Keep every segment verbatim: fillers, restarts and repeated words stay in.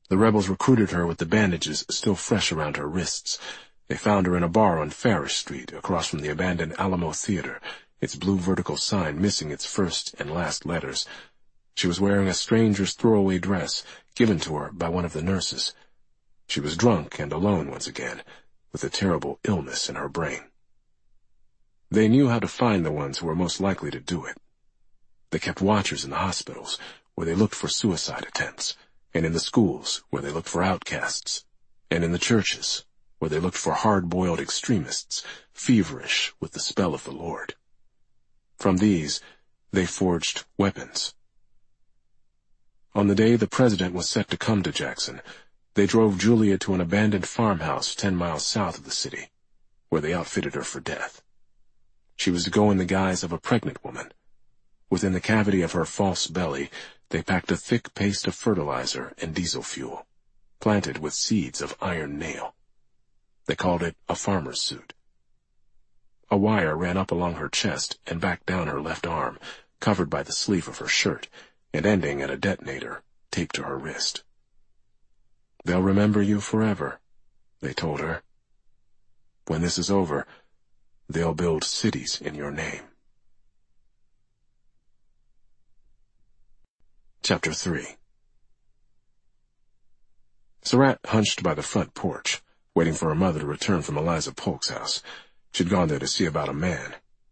The rebels recruited her with the bandages still fresh around her wrists. They found her in a bar on Farish Street, across from the abandoned Alamo Theater, its blue vertical sign missing its first and last letters. She was wearing a stranger's throwaway dress, given to her by one of the nurses. She was drunk and alone once again, with a terrible illness in her brain. They knew how to find the ones who were most likely to do it. They kept watchers in the hospitals, where they looked for suicide attempts, and in the schools, where they looked for outcasts, and in the churches, where they looked for hard-boiled extremists, feverish with the spell of the Lord. From these, they forged weapons. On the day the president was set to come to Jackson, they drove Julia to an abandoned farmhouse ten miles south of the city, where they outfitted her for death. She was to go in the guise of a pregnant woman. Within the cavity of her false belly, they packed a thick paste of fertilizer and diesel fuel, planted with seeds of iron nail. They called it a farmer's suit. A wire ran up along her chest and back down her left arm, covered by the sleeve of her shirt, and ending at a detonator taped to her wrist. "They'll remember you forever," they told her. "When this is over, they'll build cities in your name." Chapter three. Surratt hunched by the front porch, waiting for her mother to return from Eliza Polk's house. She'd gone there to see about a man.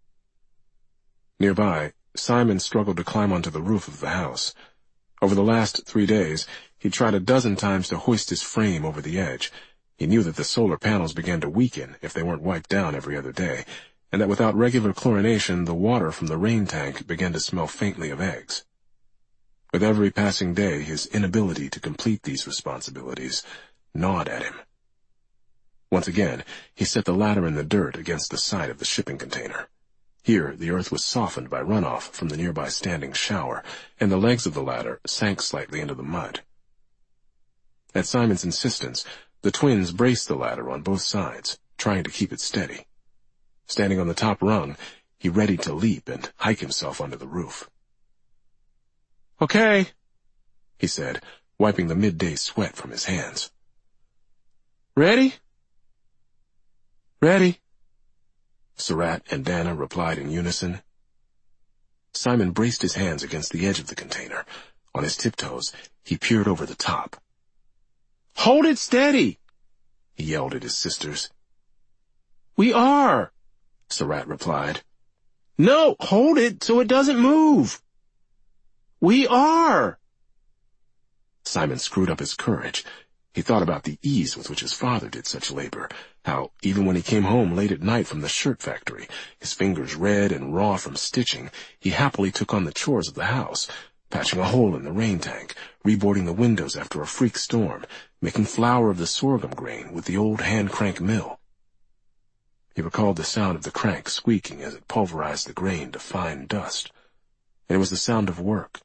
Nearby, Simon struggled to climb onto the roof of the house. Over the last three days, he'd tried a dozen times to hoist his frame over the edge. He knew that the solar panels began to weaken if they weren't wiped down every other day, and that without regular chlorination, the water from the rain tank began to smell faintly of eggs. With every passing day, his inability to complete these responsibilities gnawed at him. Once again, he set the ladder in the dirt against the side of the shipping container. Here, the earth was softened by runoff from the nearby standing shower, and the legs of the ladder sank slightly into the mud. At Simon's insistence, the twins braced the ladder on both sides, trying to keep it steady. Standing on the top rung, he readied to leap and hike himself onto the roof. "Okay," he said, wiping the midday sweat from his hands. "Ready?" "Ready," Surratt and Dana replied in unison. Simon braced his hands against the edge of the container. On his tiptoes, he peered over the top. "Hold it steady!" he yelled at his sisters. "We are," Surratt replied. "No, hold it so it doesn't move." "We are." Simon screwed up his courage. He thought about the ease with which his father did such labor, how, even when he came home late at night from the shirt factory, his fingers red and raw from stitching, he happily took on the chores of the house, patching a hole in the rain tank, reboarding the windows after a freak storm, making flour of the sorghum grain with the old hand-crank mill. He recalled the sound of the crank squeaking as it pulverized the grain to fine dust, and it was the sound of work.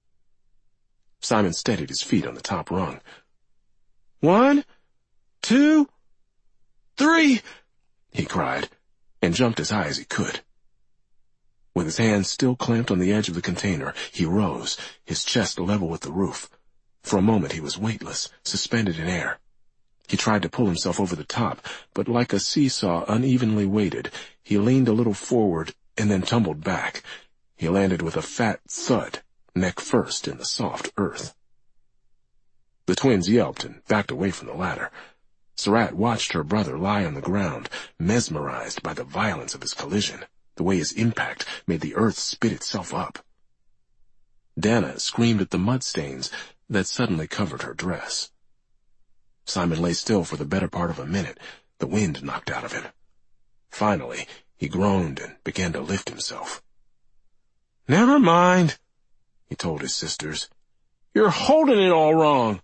Simon steadied his feet on the top rung. "One, two, three," he cried, and jumped as high as he could. With his hands still clamped on the edge of the container, he rose, his chest level with the roof. For a moment he was weightless, suspended in air. He tried to pull himself over the top, but like a seesaw unevenly weighted, he leaned a little forward and then tumbled back. He landed with a fat thud, neck first in the soft earth. The twins yelped and backed away from the ladder. Surratt watched her brother lie on the ground, mesmerized by the violence of his collision, the way his impact made the earth spit itself up. Dana screamed at the mud stains that suddenly covered her dress. Simon lay still for the better part of a minute, the wind knocked out of him. Finally, he groaned and began to lift himself. "Never mind," he told his sisters. "You're holding it all wrong."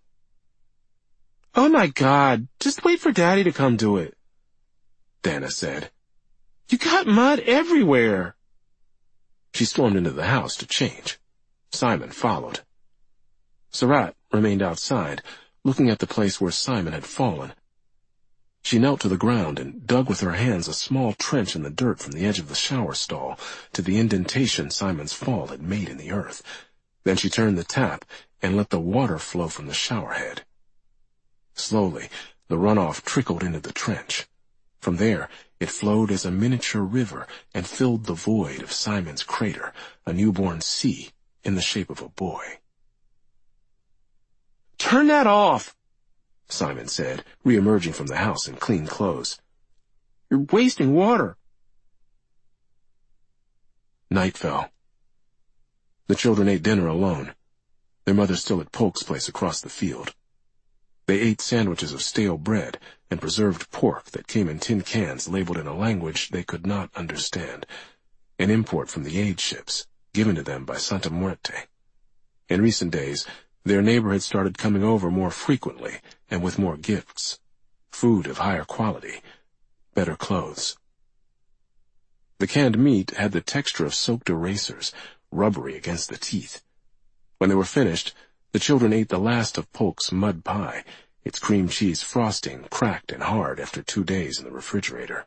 "Oh my God, just wait for Daddy to come to it," Dana said. "You got mud everywhere." She stormed into the house to change. Simon followed. Surratt remained outside, looking at the place where Simon had fallen. She knelt to the ground and dug with her hands a small trench in the dirt from the edge of the shower stall to the indentation Simon's fall had made in the earth. Then she turned the tap and let the water flow from the shower head. Slowly, the runoff trickled into the trench. From there, it flowed as a miniature river and filled the void of Simon's crater, a newborn sea in the shape of a boy. "Turn that off," Simon said, re-emerging from the house in clean clothes. "You're wasting water." Night fell. The children ate dinner alone, their mother still at Polk's place across the field. They ate sandwiches of stale bread and preserved pork that came in tin cans labeled in a language they could not understand, an import from the aid ships, given to them by Santa Muerte. In recent days, their neighbor had started coming over more frequently and with more gifts, food of higher quality, better clothes. The canned meat had the texture of soaked erasers, rubbery against the teeth. When they were finished, the children ate the last of Polk's mud pie, its cream cheese frosting cracked and hard after two days in the refrigerator.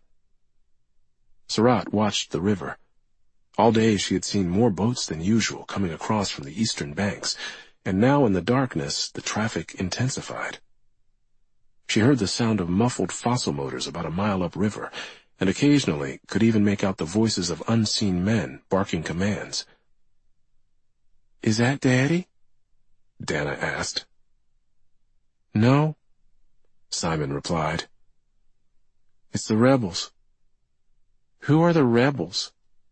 Surratt watched the river. All day she had seen more boats than usual coming across from the eastern banks, and now in the darkness the traffic intensified. She heard the sound of muffled fossil motors about a mile upriver, and occasionally could even make out the voices of unseen men barking commands. "Is that Daddy?" Dana asked. "No," Simon replied. "It's the rebels." "Who are the rebels?"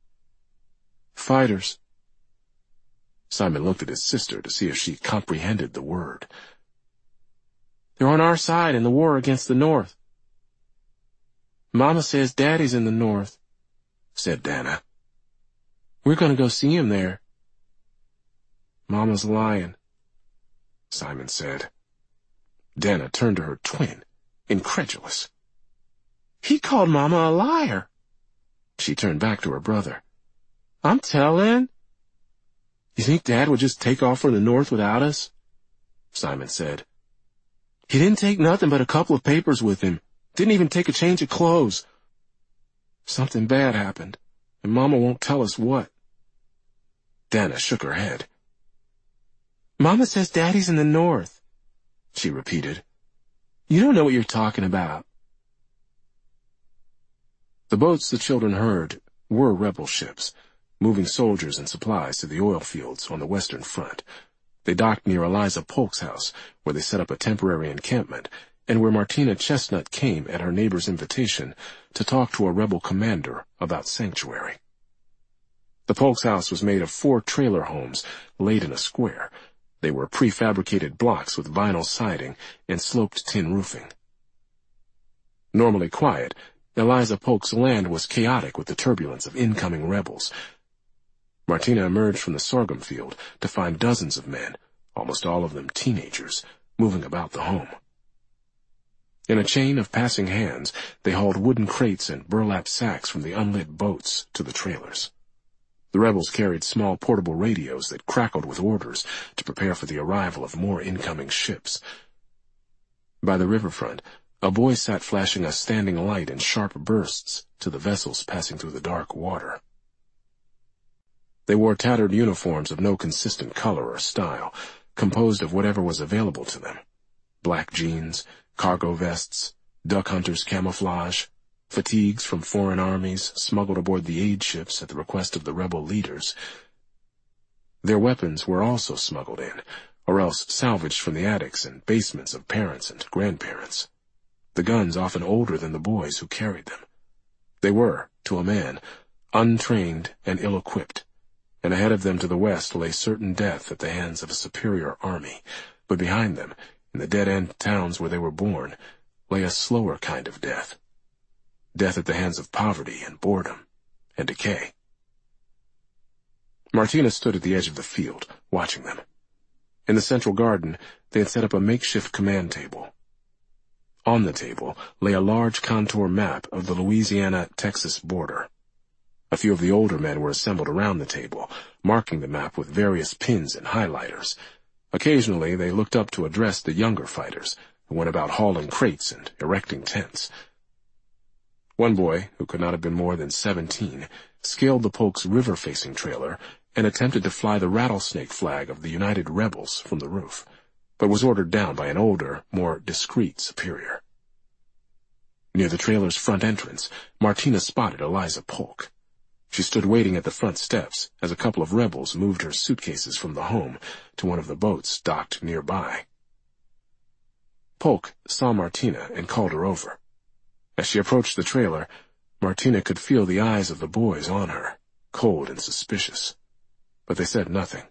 "Fighters." Simon looked at his sister to see if she comprehended the word. "They're on our side in the war against the North." "Mama says Daddy's in the North," said Dana. "We're going to go see him there." "Mama's lying," Simon said. Dana turned to her twin, incredulous. "He called Mama a liar." She turned back to her brother. "I'm telling." "You think Dad would just take off for the North without us?" Simon said. "He didn't take nothing but a couple of papers with him. Didn't even take a change of clothes. Something bad happened, and Mama won't tell us what." Dana shook her head. "Mama says Daddy's in the North," she repeated. "You don't know what you're talking about." The boats the children heard were rebel ships, moving soldiers and supplies to the oil fields on the Western Front. They docked near Eliza Polk's house, where they set up a temporary encampment, and where Martina Chestnut came at her neighbor's invitation to talk to a rebel commander about sanctuary. The Polk's house was made of four trailer homes laid in a square. They were prefabricated blocks with vinyl siding and sloped tin roofing. Normally quiet, Eliza Polk's land was chaotic with the turbulence of incoming rebels. Martina emerged from the sorghum field to find dozens of men, almost all of them teenagers, moving about the home. In a chain of passing hands, they hauled wooden crates and burlap sacks from the unlit boats to the trailers. The rebels carried small portable radios that crackled with orders to prepare for the arrival of more incoming ships. By the riverfront, a boy sat flashing a standing light in sharp bursts to the vessels passing through the dark water. They wore tattered uniforms of no consistent color or style, composed of whatever was available to them. Black jeans, cargo vests, duck hunters' camouflage, fatigues from foreign armies smuggled aboard the aid ships at the request of the rebel leaders. Their weapons were also smuggled in, or else salvaged from the attics and basements of parents and grandparents. The guns often older than the boys who carried them. They were, to a man, untrained and ill-equipped, and ahead of them to the west lay certain death at the hands of a superior army, but behind them, in the dead-end towns where they were born, lay a slower kind of death. Death at the hands of poverty and boredom and decay. Martina stood at the edge of the field, watching them. In the central garden, they had set up a makeshift command table. On the table lay a large contour map of the Louisiana-Texas border. A few of the older men were assembled around the table, marking the map with various pins and highlighters. Occasionally, they looked up to address the younger fighters, who went about hauling crates and erecting tents. One boy, who could not have been more than seventeen, scaled the Polk's river-facing trailer and attempted to fly the rattlesnake flag of the United Rebels from the roof. but was ordered down by an older, more discreet superior. Near the trailer's front entrance, Martina spotted Eliza Polk. She stood waiting at the front steps as a couple of rebels moved her suitcases from the home to one of the boats docked nearby. Polk saw Martina and called her over. As she approached the trailer, Martina could feel the eyes of the boys on her, cold and suspicious. But they said nothing.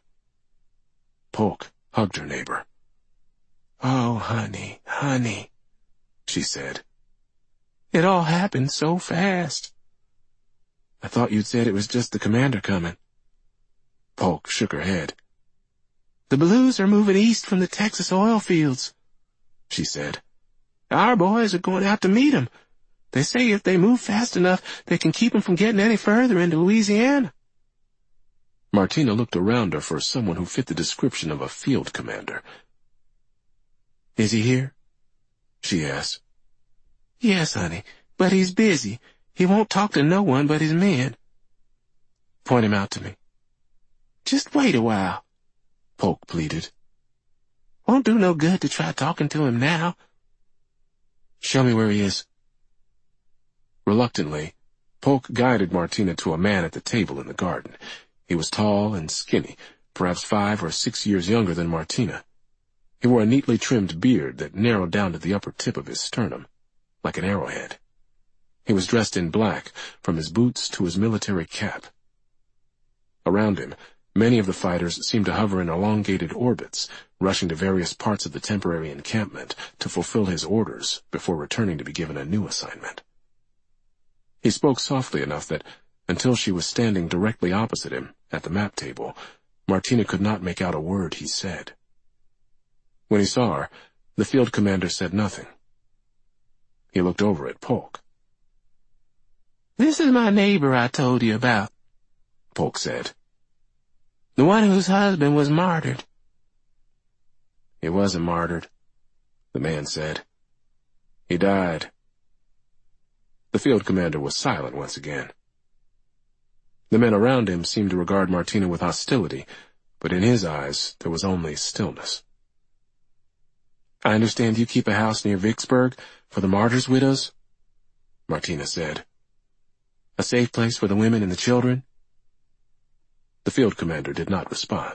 Polk hugged her neighbor. "Oh, honey, honey," she said. "It all happened so fast." "I thought you'd said it was just the commander coming." Polk shook her head. "The Blues are moving east from the Texas oil fields," she said. "Our boys are going out to meet 'em. They say if they move fast enough, they can keep 'em from getting any further into Louisiana." Martina looked around her for someone who fit the description of a field commander. "Is he here?" she asked. "Yes, honey, but he's busy. He won't talk to no one but his men." "Point him out to me." "Just wait a while," Polk pleaded. "Won't do no good to try talking to him now." "Show me where he is." Reluctantly, Polk guided Martina to a man at the table in the garden. He was tall and skinny, perhaps five or six years younger than Martina. He wore a neatly trimmed beard that narrowed down to the upper tip of his sternum, like an arrowhead. He was dressed in black, from his boots to his military cap. Around him, many of the fighters seemed to hover in elongated orbits, rushing to various parts of the temporary encampment to fulfill his orders before returning to be given a new assignment. He spoke softly enough that, until she was standing directly opposite him at the map table, Martina could not make out a word he said. When he saw her, the field commander said nothing. He looked over at Polk. "This is my neighbor I told you about," Polk said. "The one whose husband was martyred." "He wasn't martyred," the man said. "He died." The field commander was silent once again. The men around him seemed to regard Martina with hostility, but in his eyes there was only stillness. "I understand you keep a house near Vicksburg for the martyrs' widows," Martina said. "A safe place for the women and the children?" The field commander did not respond.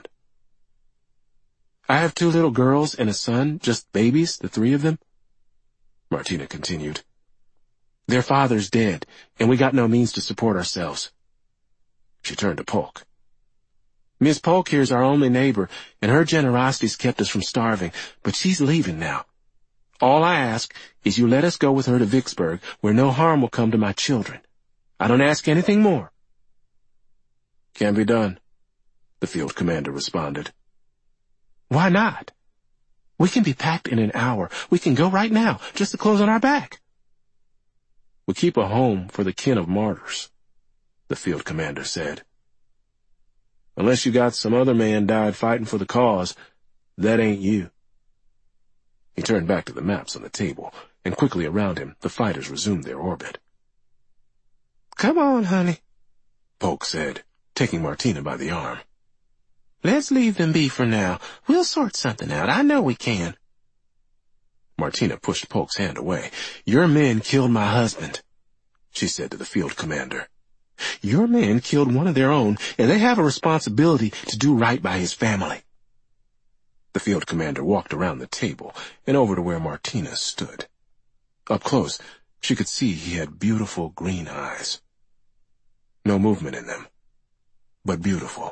"I have two little girls and a son, just babies, the three of them," Martina continued. "Their father's dead, and we got no means to support ourselves." She turned to Polk. "Miss Polk here's our only neighbor, and her generosity's kept us from starving, but she's leaving now. All I ask is you let us go with her to Vicksburg, where no harm will come to my children. I don't ask anything more." "Can be done," the field commander responded. "Why not? We can be packed in an hour. We can go right now, just the clothes on our back." "We keep a home for the kin of martyrs," the field commander said. "Unless you got some other man died fighting for the cause, that ain't you." He turned back to the maps on the table, and quickly around him the fighters resumed their orbit. "Come on, honey," Polk said, taking Martina by the arm. "Let's leave them be for now. We'll sort something out. I know we can." Martina pushed Polk's hand away. "Your men killed my husband," she said to the field commander. "Your men killed one of their own, and they have a responsibility to do right by his family." The field commander walked around the table and over to where Martina stood. Up close, she could see he had beautiful green eyes. No movement in them, but beautiful.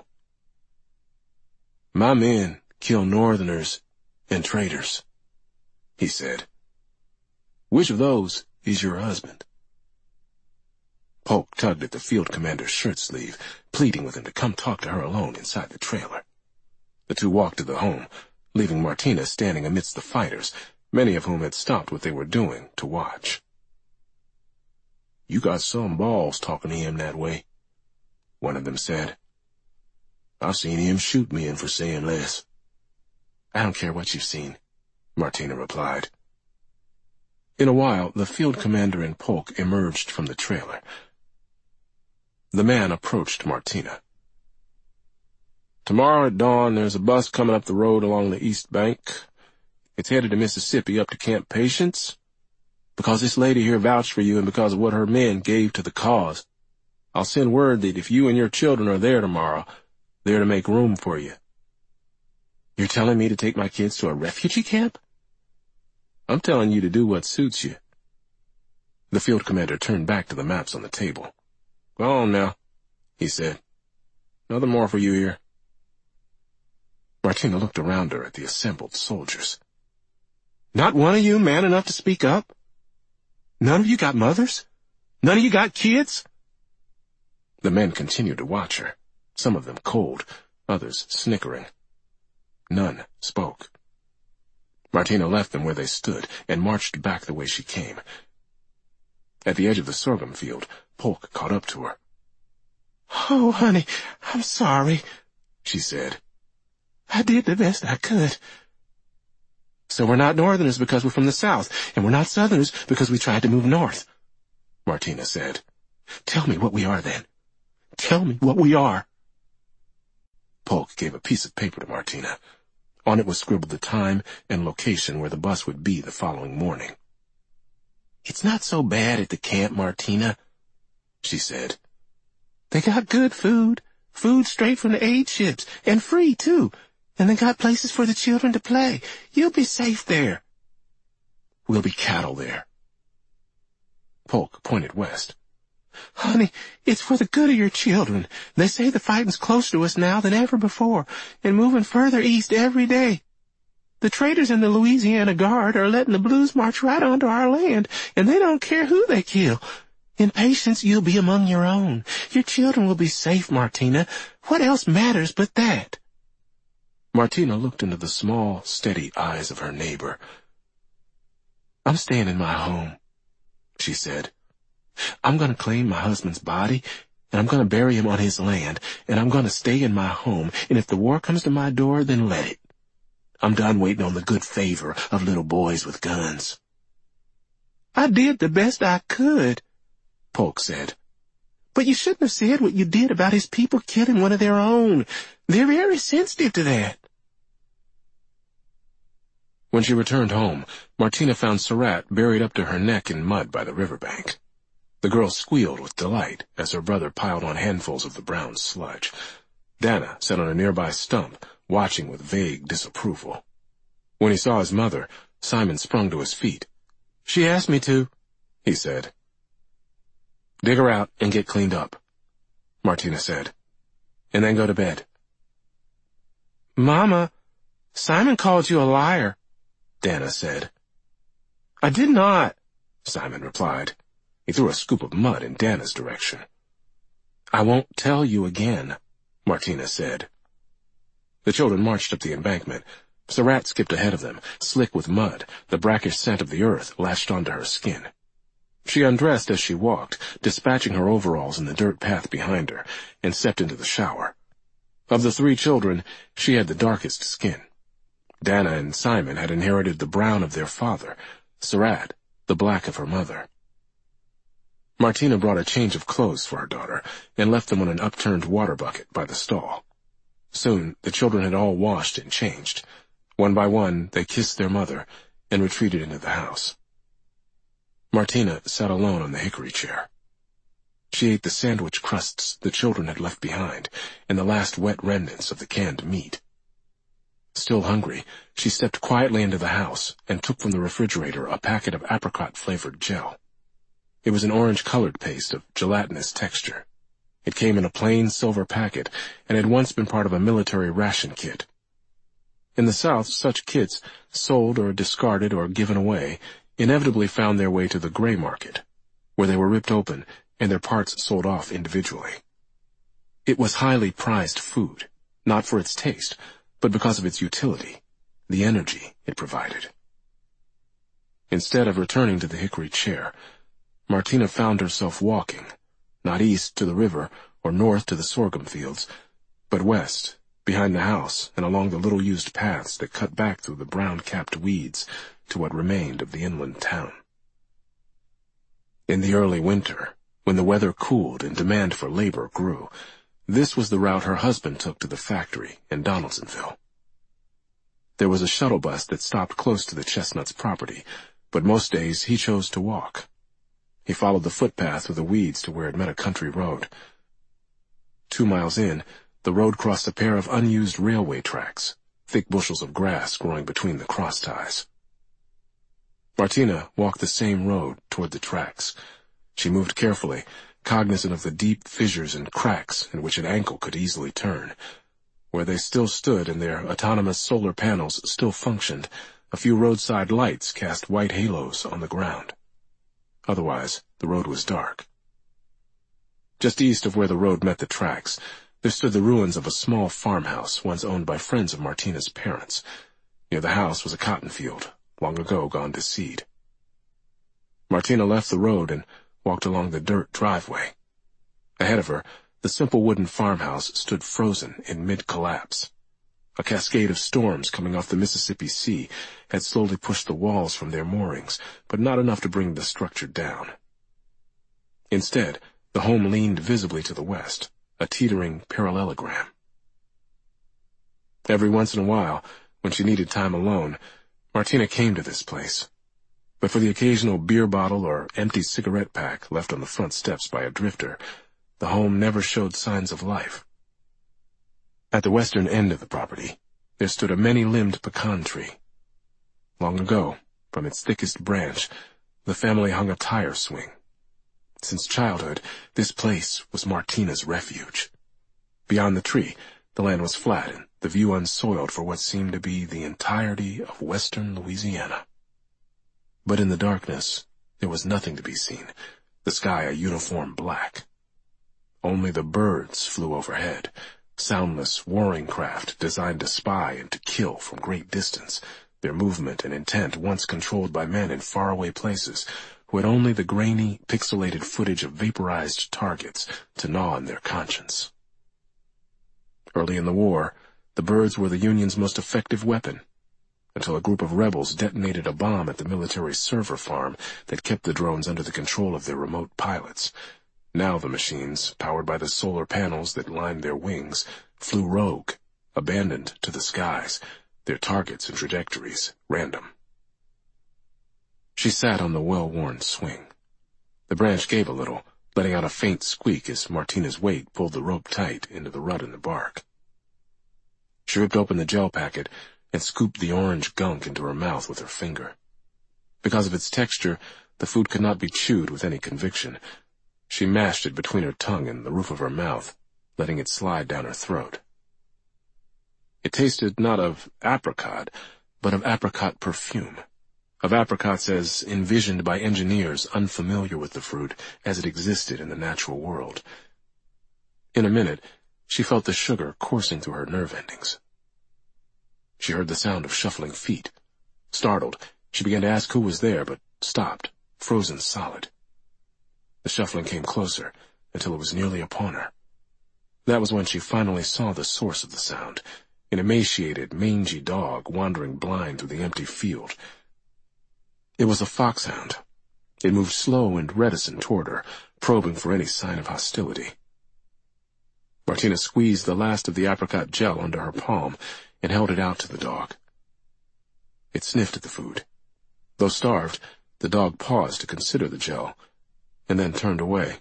"My men kill Northerners and traitors," he said. "Which of those is your husband?" Polk tugged at the field commander's shirt sleeve, pleading with him to come talk to her alone inside the trailer. The two walked to the home, leaving Martina standing amidst the fighters, many of whom had stopped what they were doing to watch. "You got some balls talking to him that way," one of them said. "I've seen him shoot men for saying less." "I don't care what you've seen," Martina replied. In a while, the field commander and Polk emerged from the trailer. The man approached Martina. "Tomorrow at dawn there's a bus coming up the road along the east bank. It's headed to Mississippi up to Camp Patience. Because this lady here vouched for you and because of what her men gave to the cause. I'll send word that if you and your children are there tomorrow, they're to make room for you. You're telling me to take my kids to a refugee camp? I'm telling you to do what suits you. The field commander turned back to the maps on the table. Go on now, he said. Nothing more for you here. Martina looked around her at the assembled soldiers. Not one of you man enough to speak up? None of you got mothers? None of you got kids? The men continued to watch her, some of them cold, others snickering. None spoke. Martina left them where they stood and marched back the way she came. At the edge of the sorghum field, Polk caught up to her. Oh, honey, I'm sorry, she said. I did the best I could. So we're not Northerners because we're from the South, and we're not Southerners because we tried to move north, Martina said. Tell me what we are, then. Tell me what we are. Polk gave a piece of paper to Martina. On it was scribbled the time and location where the bus would be the following morning. It's not so bad at the camp, Martina, she said. They got good food, food straight from the aid ships, and free, too. And they got places for the children to play. You'll be safe there. We'll be cattle there. Polk pointed west. Honey, it's for the good of your children. They say the fighting's closer to us now than ever before, and moving further east every day. The traders in the Louisiana Guard are letting the Blues march right onto our land, and they don't care who they kill. In Patience, you'll be among your own. Your children will be safe, Martina. What else matters but that? Martina looked into the small, steady eyes of her neighbor. I'm staying in my home, she said. I'm going to claim my husband's body, and I'm going to bury him on his land, and I'm going to stay in my home, and if the war comes to my door, then let it. I'm done waiting on the good favor of little boys with guns. I did the best I could, Polk said. But you shouldn't have said what you did about his people killing one of their own. They're very sensitive to that. When she returned home, Martina found Surratt buried up to her neck in mud by the riverbank. The girl squealed with delight as her brother piled on handfuls of the brown sludge. Dana sat on a nearby stump, watching with vague disapproval. When he saw his mother, Simon sprung to his feet. She asked me to, he said. Dig her out and get cleaned up, Martina said, and then go to bed. Mama, Simon called you a liar, Dana said. I did not, Simon replied. He threw a scoop of mud in Dana's direction. I won't tell you again, Martina said. The children marched up the embankment. Surratt skipped ahead of them, slick with mud, the brackish scent of the earth latched onto her skin. She undressed as she walked, dispatching her overalls in the dirt path behind her, and stepped into the shower. Of the three children, she had the darkest skin. Dana and Simon had inherited the brown of their father, Surratt, the black of her mother. Martina brought a change of clothes for her daughter, and left them on an upturned water bucket by the stall. Soon, the children had all washed and changed. One by one, they kissed their mother, and retreated into the house. Martina sat alone on the hickory chair. She ate the sandwich crusts the children had left behind, and the last wet remnants of the canned meat. Still hungry, she stepped quietly into the house, and took from the refrigerator a packet of apricot-flavored gel. It was an orange-colored paste of gelatinous texture. It came in a plain silver packet, and had once been part of a military ration kit. In the South, such kits, sold or discarded or given away, inevitably found their way to the gray market, where they were ripped open and their parts sold off individually. It was highly prized food, not for its taste, but because of its utility, the energy it provided. Instead of returning to the hickory chair, Martina found herself walking, not east to the river or north to the sorghum fields, but west, behind the house and along the little-used paths that cut back through the brown-capped weeds to what remained of the inland town. In the early winter, when the weather cooled and demand for labor grew, this was the route her husband took to the factory in Donaldsonville. There was a shuttle bus that stopped close to the Chestnuts' property, but most days he chose to walk. He followed the footpath through the weeds to where it met a country road. Two miles in, the road crossed a pair of unused railway tracks, thick bushels of grass growing between the cross ties. Martina walked the same road toward the tracks. She moved carefully, cognizant of the deep fissures and cracks in which an ankle could easily turn. Where they still stood and their autonomous solar panels still functioned, a few roadside lights cast white halos on the ground. Otherwise, the road was dark. Just east of where the road met the tracks, there stood the ruins of a small farmhouse once owned by friends of Martina's parents. Near the house was a cotton field, long ago gone to seed. Martina left the road and walked along the dirt driveway. Ahead of her, the simple wooden farmhouse stood frozen in mid-collapse. A cascade of storms coming off the Mississippi Sea had slowly pushed the walls from their moorings, but not enough to bring the structure down. Instead, the home leaned visibly to the west, a teetering parallelogram. Every once in a while, when she needed time alone, Martina came to this place. But for the occasional beer bottle or empty cigarette pack left on the front steps by a drifter, the home never showed signs of life. At the western end of the property, there stood a many-limbed pecan tree. Long ago, from its thickest branch, the family hung a tire swing. Since childhood, this place was Martina's refuge. Beyond the tree, the land was flat and the view unsoiled for what seemed to be the entirety of western Louisiana. But in the darkness, there was nothing to be seen, the sky a uniform black. Only the birds flew overhead, soundless warring craft designed to spy and to kill from great distance, their movement and intent once controlled by men in faraway places who had only the grainy, pixelated footage of vaporized targets to gnaw on their conscience. Early in the war, the birds were the Union's most effective weapon, until a group of rebels detonated a bomb at the military server farm that kept the drones under the control of their remote pilots. Now the machines, powered by the solar panels that lined their wings, flew rogue, abandoned to the skies, their targets and trajectories random. She sat on the well-worn swing. The branch gave a little, letting out a faint squeak as Martina's weight pulled the rope tight into the rut in the bark. She ripped open the gel packet and scooped the orange gunk into her mouth with her finger. Because of its texture, the food could not be chewed with any conviction. She mashed it between her tongue and the roof of her mouth, letting it slide down her throat. It tasted not of apricot, but of apricot perfume, of apricots as envisioned by engineers unfamiliar with the fruit as it existed in the natural world. In a minute, she felt the sugar coursing through her nerve endings. She heard the sound of shuffling feet. Startled, she began to ask who was there, but stopped, frozen solid. The shuffling came closer, until it was nearly upon her. That was when she finally saw the source of the sound, an emaciated, mangy dog wandering blind through the empty field. It was a foxhound. It moved slow and reticent toward her, probing for any sign of hostility. Martina squeezed the last of the apricot gel under her palm and held it out to the dog. It sniffed at the food. Though starved, the dog paused to consider the gel, and then turned away.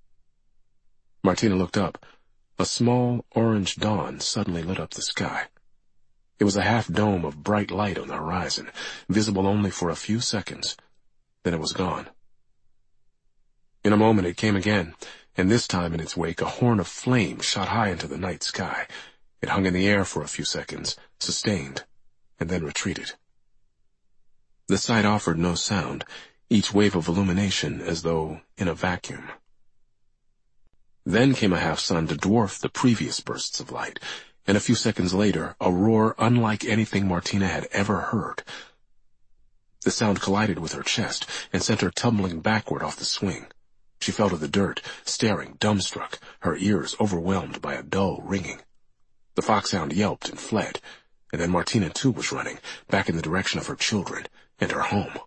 Martina looked up. A small orange dawn suddenly lit up the sky. It was a half-dome of bright light on the horizon, visible only for a few seconds. Then it was gone. In a moment it came again, and this time in its wake a horn of flame shot high into the night sky. It hung in the air for a few seconds, sustained, and then retreated. The sight offered no sound, each wave of illumination as though in a vacuum. Then came a half-sun to dwarf the previous bursts of light, and a few seconds later a roar unlike anything Martina had ever heard. The sound collided with her chest and sent her tumbling backward off the swing. She fell to the dirt, staring, dumbstruck, her ears overwhelmed by a dull ringing. The foxhound yelped and fled, and then Martina too was running, back in the direction of her children and her home.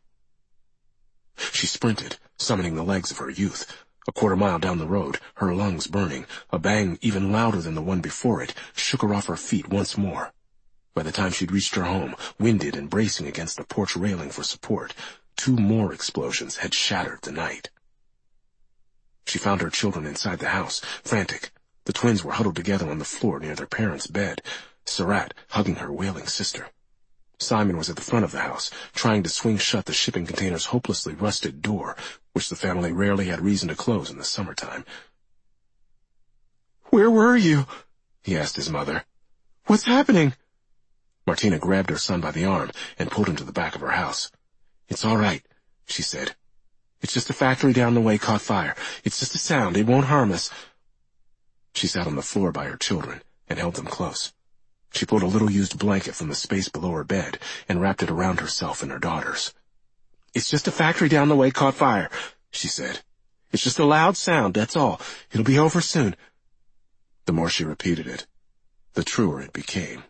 She sprinted, summoning the legs of her youth. A quarter mile down the road, her lungs burning, a bang even louder than the one before it shook her off her feet once more. By the time she'd reached her home, winded and bracing against the porch railing for support, two more explosions had shattered the night. She found her children inside the house, frantic. The twins were huddled together on the floor near their parents' bed, Surratt hugging her wailing sister. Simon was at the front of the house, trying to swing shut the shipping container's hopelessly rusted door, which the family rarely had reason to close in the summertime. "Where were you?" he asked his mother. "What's happening?" Martina grabbed her son by the arm and pulled him to the back of her house. "It's all right," she said. "It's just a factory down the way caught fire. It's just a sound. It won't harm us." She sat on the floor by her children and held them close. She pulled a little used blanket from the space below her bed and wrapped it around herself and her daughters. "It's just a factory down the way caught fire," she said. "It's just a loud sound, that's all. It'll be over soon." The more she repeated it, the truer it became.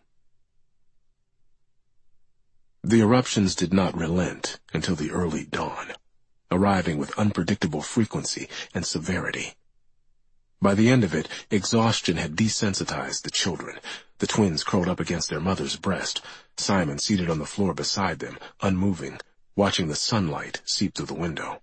The eruptions did not relent until the early dawn, arriving with unpredictable frequency and severity. By the end of it, exhaustion had desensitized the children, the twins curled up against their mother's breast, Simon seated on the floor beside them, unmoving, watching the sunlight seep through the window.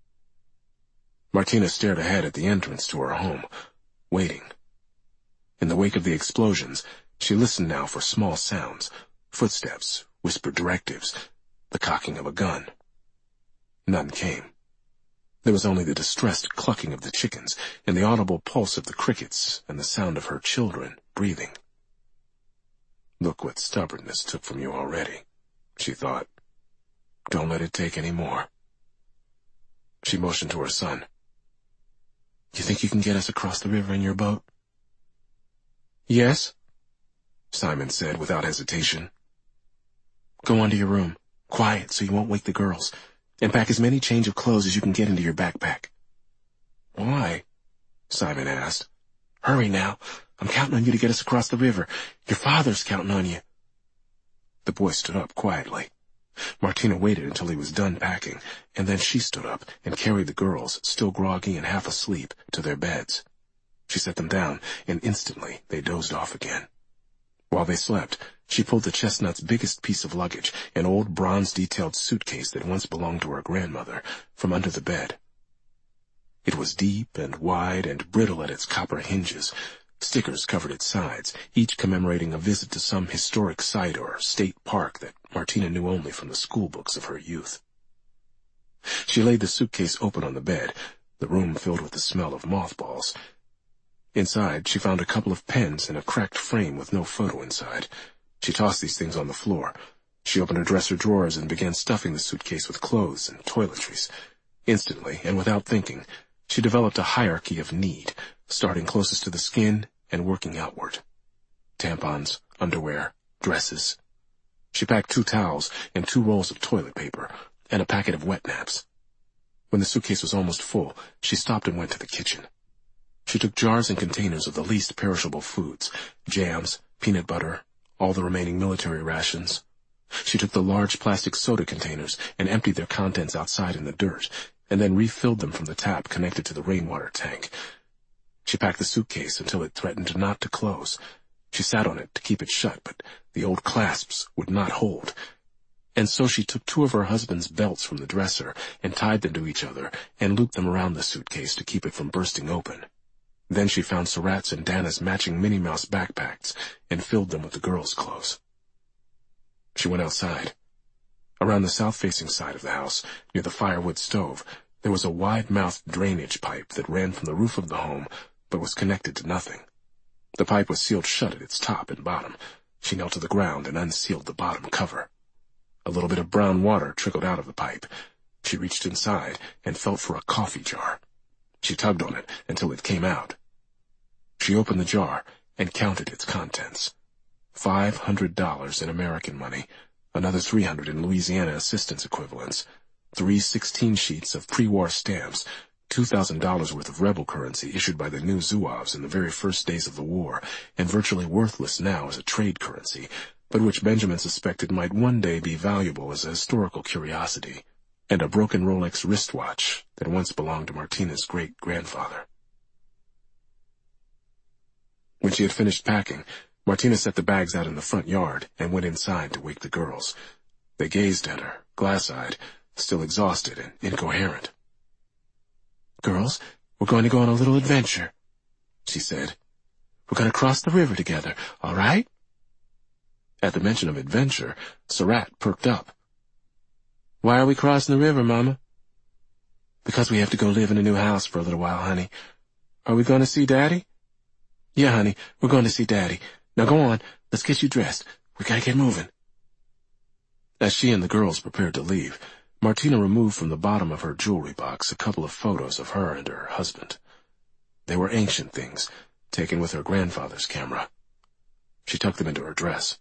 Martina stared ahead at the entrance to her home, waiting. In the wake of the explosions, she listened now for small sounds, footsteps, whispered directives, the cocking of a gun. None came. There was only the distressed clucking of the chickens, and the audible pulse of the crickets, and the sound of her children breathing. "Look what stubbornness took from you already," she thought. "Don't let it take any more." She motioned to her son. "You think you can get us across the river in your boat?" "Yes," Simon said without hesitation. "Go on to your room, quiet so you won't wake the girls, and pack as many change of clothes as you can get into your backpack." "Why?" Simon asked. "Hurry now. I'm counting on you to get us across the river. Your father's counting on you." The boy stood up quietly. Martina waited until he was done packing, and then she stood up and carried the girls, still groggy and half asleep, to their beds. She set them down, and instantly they dozed off again. While they slept, she pulled the chestnut's biggest piece of luggage, an old bronze-detailed suitcase that once belonged to her grandmother, from under the bed. It was deep and wide and brittle at its copper hinges. Stickers covered its sides, each commemorating a visit to some historic site or state park that Martina knew only from the schoolbooks of her youth. She laid the suitcase open on the bed, the room filled with the smell of mothballs. Inside, she found a couple of pens in a cracked frame with no photo inside. She tossed these things on the floor. She opened her dresser drawers and began stuffing the suitcase with clothes and toiletries. Instantly, and without thinking, she developed a hierarchy of need, starting closest to the skin and working outward. Tampons, underwear, dresses. She packed two towels and two rolls of toilet paper, and a packet of wet naps. When the suitcase was almost full, she stopped and went to the kitchen. She took jars and containers of the least perishable foods, jams, peanut butter, all the remaining military rations. She took the large plastic soda containers and emptied their contents outside in the dirt, and then refilled them from the tap connected to the rainwater tank. She packed the suitcase until it threatened not to close. She sat on it to keep it shut, but the old clasps would not hold. And so she took two of her husband's belts from the dresser and tied them to each other and looped them around the suitcase to keep it from bursting open. Then she found Surratt's and Dana's matching Minnie Mouse backpacks and filled them with the girls' clothes. She went outside. Around the south-facing side of the house, near the firewood stove, there was a wide-mouthed drainage pipe that ran from the roof of the home, but was connected to nothing. The pipe was sealed shut at its top and bottom. She knelt to the ground and unsealed the bottom cover. A little bit of brown water trickled out of the pipe. She reached inside and felt for a coffee jar. She tugged on it until it came out. She opened the jar and counted its contents. Five hundred dollars in American money, another three hundred in Louisiana assistance equivalents, three sixteen sheets of pre-war stamps, two thousand dollars worth of rebel currency issued by the new Zouaves in the very first days of the war, and virtually worthless now as a trade currency, but which Benjamin suspected might one day be valuable as a historical curiosity, and a broken Rolex wristwatch that once belonged to Martina's great-grandfather. When she had finished packing, Martina set the bags out in the front yard and went inside to wake the girls. They gazed at her, glass-eyed, still exhausted and incoherent. "Girls, we're going to go on a little adventure," she said. "We're going to cross the river together, all right?" At the mention of adventure, Surratt perked up. "Why are we crossing the river, Mama?" "Because we have to go live in a new house for a little while, honey." "Are we going to see Daddy?" "Yeah, honey, we're going to see Daddy. Now go on, let's get you dressed. We gotta get moving." As she and the girls prepared to leave, Martina removed from the bottom of her jewelry box a couple of photos of her and her husband. They were ancient things, taken with her grandfather's camera. She tucked them into her dress.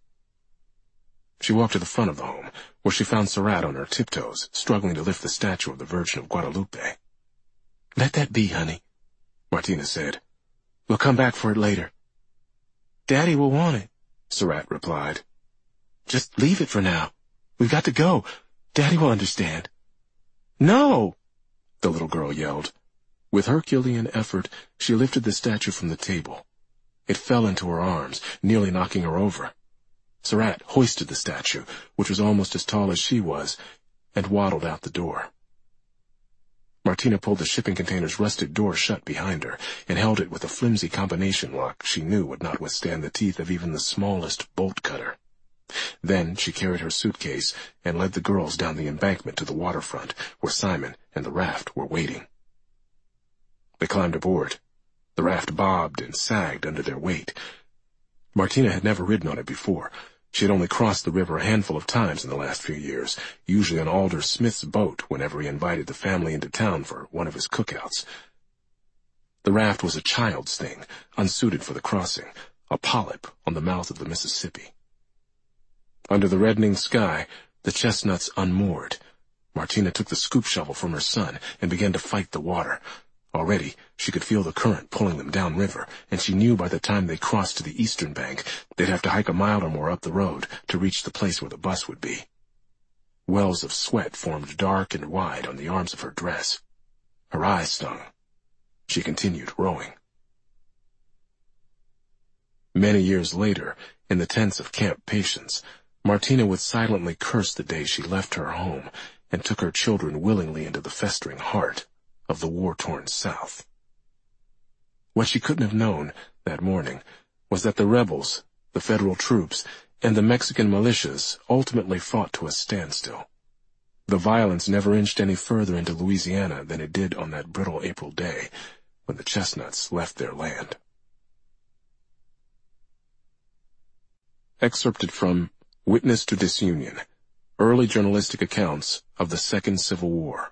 She walked to the front of the home, where she found Surratt on her tiptoes, struggling to lift the statue of the Virgin of Guadalupe. "Let that be, honey," Martina said. "We'll come back for it later." "Daddy will want it," Surratt replied. "Just leave it for now. We've got to go. Daddy will understand." "No!" the little girl yelled. With Herculean effort, she lifted the statue from the table. It fell into her arms, nearly knocking her over. Surratt hoisted the statue, which was almost as tall as she was, and waddled out the door. Martina pulled the shipping container's rusted door shut behind her and held it with a flimsy combination lock she knew would not withstand the teeth of even the smallest bolt cutter. Then she carried her suitcase and led the girls down the embankment to the waterfront, where Simon and the raft were waiting. They climbed aboard. The raft bobbed and sagged under their weight. Martina had never ridden on it before. She had only crossed the river a handful of times in the last few years, usually on Alder Smith's boat whenever he invited the family into town for one of his cookouts. The raft was a child's thing, unsuited for the crossing, a polyp on the mouth of the Mississippi. Under the reddening sky, the chestnuts unmoored. Martina took the scoop shovel from her son and began to fight the water. Already, she could feel the current pulling them downriver, and she knew by the time they crossed to the eastern bank, they'd have to hike a mile or more up the road to reach the place where the bus would be. Wells of sweat formed dark and wide on the arms of her dress. Her eyes stung. She continued rowing. Many years later, in the tents of Camp Patience, Martina would silently curse the day she left her home and took her children willingly into the festering heart of the war-torn South. What she couldn't have known that morning was that the rebels, the federal troops, and the Mexican militias ultimately fought to a standstill. The violence never inched any further into Louisiana than it did on that brittle April day when the chestnuts left their land. Excerpted from Witness to Disunion, Early Journalistic Accounts of the Second Civil War.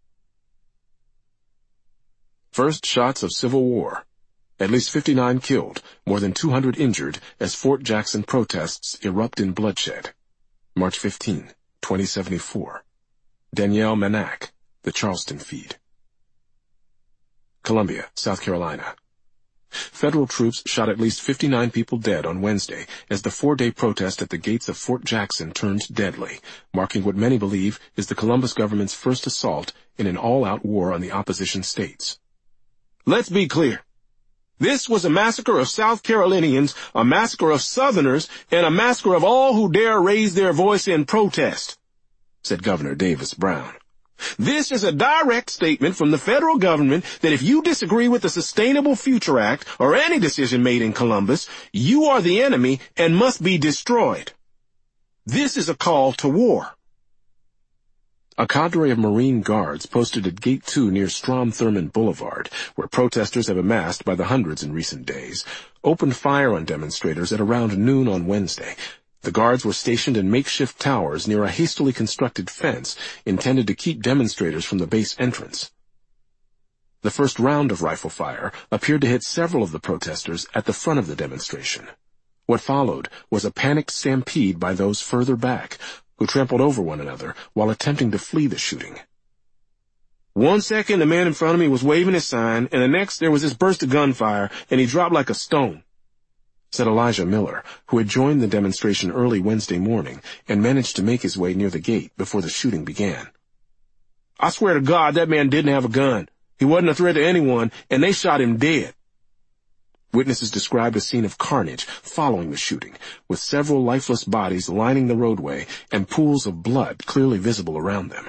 First shots of Civil War. At least fifty-nine killed, more than two hundred injured as Fort Jackson protests erupt in bloodshed. March fifteenth, twenty seventy-four. Danielle Manak, The Charleston Feed. Columbia, South Carolina. Federal troops shot at least fifty-nine people dead on Wednesday as the four-day protest at the gates of Fort Jackson turned deadly, marking what many believe is the Columbus government's first assault in an all-out war on the opposition states. Let's be clear. This was a massacre of South Carolinians, a massacre of Southerners, and a massacre of all who dare raise their voice in protest, said Governor Davis Brown. This is a direct statement from the federal government that if you disagree with the Sustainable Future Act or any decision made in Columbus, you are the enemy and must be destroyed. This is a call to war. A cadre of Marine Guards posted at Gate two near Strom-Thurmond Boulevard, where protesters have amassed by the hundreds in recent days, opened fire on demonstrators at around noon on Wednesday. The guards were stationed in makeshift towers near a hastily constructed fence intended to keep demonstrators from the base entrance. The first round of rifle fire appeared to hit several of the protesters at the front of the demonstration. What followed was a panicked stampede by those further back, who trampled over one another while attempting to flee the shooting. One second, the man in front of me was waving his sign, and the next there was this burst of gunfire, and he dropped like a stone, said Elijah Miller, who had joined the demonstration early Wednesday morning and managed to make his way near the gate before the shooting began. I swear to God, that man didn't have a gun. He wasn't a threat to anyone, and they shot him dead. Witnesses described a scene of carnage following the shooting, with several lifeless bodies lining the roadway and pools of blood clearly visible around them.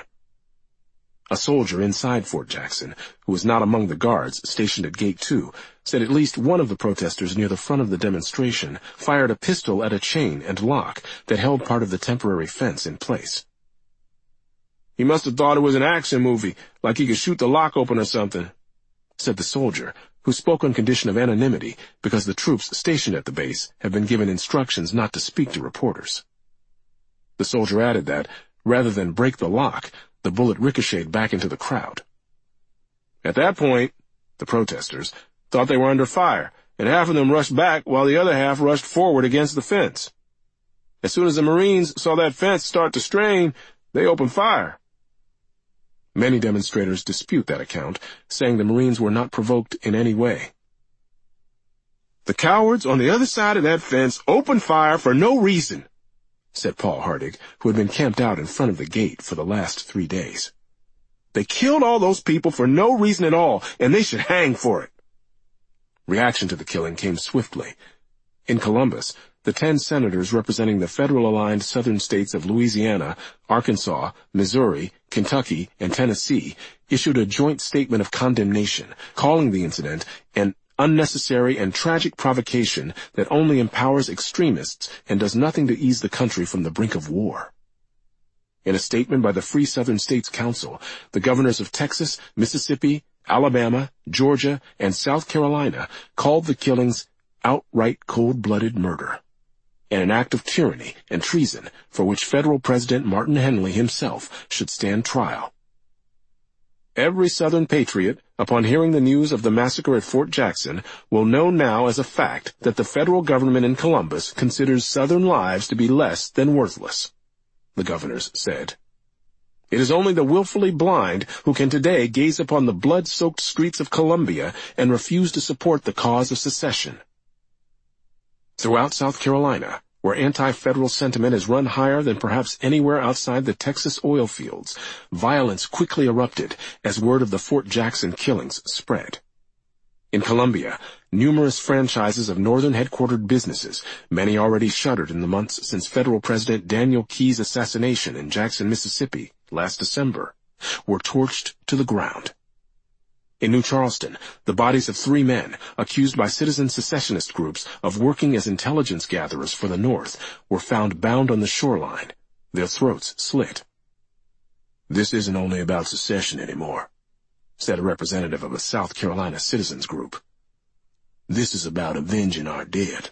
A soldier inside Fort Jackson, who was not among the guards stationed at Gate two, said at least one of the protesters near the front of the demonstration fired a pistol at a chain and lock that held part of the temporary fence in place. "He must have thought it was an action movie, like he could shoot the lock open or something," said the soldier, who spoke on condition of anonymity because the troops stationed at the base had been given instructions not to speak to reporters. The soldier added that, rather than break the lock, the bullet ricocheted back into the crowd. At that point, the protesters thought they were under fire, and half of them rushed back while the other half rushed forward against the fence. As soon as the Marines saw that fence start to strain, they opened fire. Many demonstrators dispute that account, saying the Marines were not provoked in any way. "The cowards on the other side of that fence opened fire for no reason," said Paul Hardig, who had been camped out in front of the gate for the last three days. "They killed all those people for no reason at all, and they should hang for it." Reaction to the killing came swiftly. In Columbus, the ten senators representing the federal-aligned southern states of Louisiana, Arkansas, Missouri, Kentucky, and Tennessee issued a joint statement of condemnation, calling the incident an unnecessary and tragic provocation that only empowers extremists and does nothing to ease the country from the brink of war. In a statement by the Free Southern States Council, the governors of Texas, Mississippi, Alabama, Georgia, and South Carolina called the killings outright cold-blooded murder, and an act of tyranny and treason for which federal President Martin Henley himself should stand trial. Every Southern patriot, upon hearing the news of the massacre at Fort Jackson, will know now as a fact that the federal government in Columbus considers Southern lives to be less than worthless, the governors said. It is only the willfully blind who can today gaze upon the blood-soaked streets of Columbia and refuse to support the cause of secession. Throughout South Carolina, where anti-federal sentiment has run higher than perhaps anywhere outside the Texas oil fields, violence quickly erupted as word of the Fort Jackson killings spread. In Columbia, numerous franchises of northern-headquartered businesses, many already shuttered in the months since federal President Daniel Keyes' assassination in Jackson, Mississippi, last December, were torched to the ground. In New Charleston, the bodies of three men, accused by citizen secessionist groups of working as intelligence gatherers for the North, were found bound on the shoreline, their throats slit. "This isn't only about secession anymore," said a representative of a South Carolina citizens group. "This is about avenging our dead."